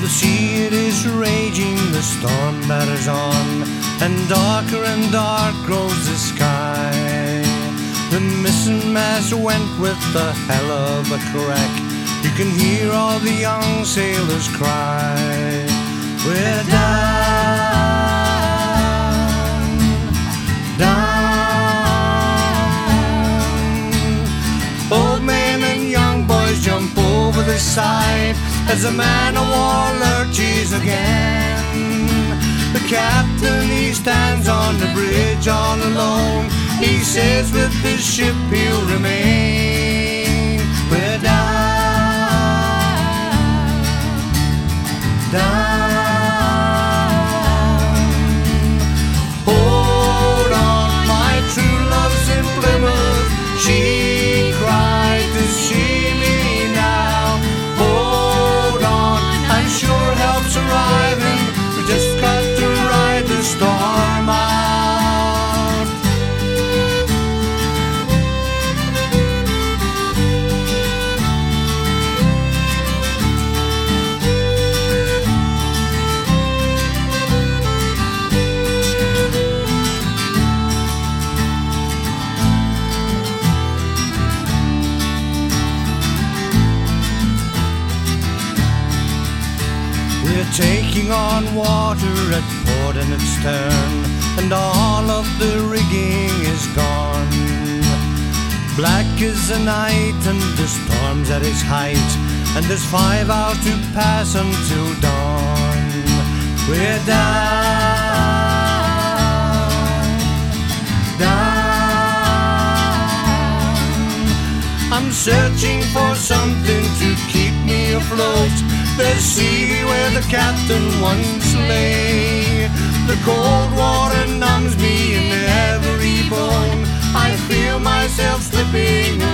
the sea it is raging, the storm batters on, and dark grows the sky. The missing mast went with the hell of a crack. You can hear all the young sailors cry. We're down, down. Old men and young boys jump over the side as the man of war lurches again. The captain, he stands on the bridge all alone. He says with his ship he'll remain. We're down, down. Hold on, my true love's in Plymouth. She cried to see me now. Hold on, I'm sure help's arriving. We just got to ride the storm out. We're taking on water at port and its stern, and all of the rigging is gone. Black is the night and the storm's at its height, and there's 5 hours to pass until dawn. We're down, down. I'm searching for something to keep me afloat. The sea where the captain once lay. The cold water numbs me in every bone. I feel myself slipping